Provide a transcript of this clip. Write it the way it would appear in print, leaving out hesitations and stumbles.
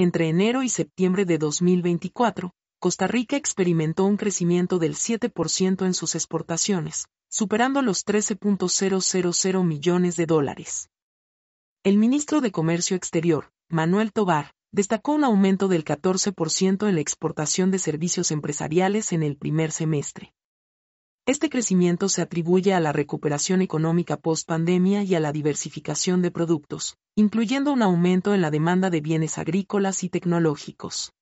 Entre enero y septiembre de 2024, Costa Rica experimentó un crecimiento del 7% en sus exportaciones, superando los $13.000 millones. El ministro de Comercio Exterior, Manuel Tovar, destacó un aumento del 14% en la exportación de servicios empresariales en el primer semestre. Este crecimiento se atribuye a la recuperación económica post-pandemia y a la diversificación de productos, incluyendo un aumento en la demanda de bienes agrícolas y tecnológicos.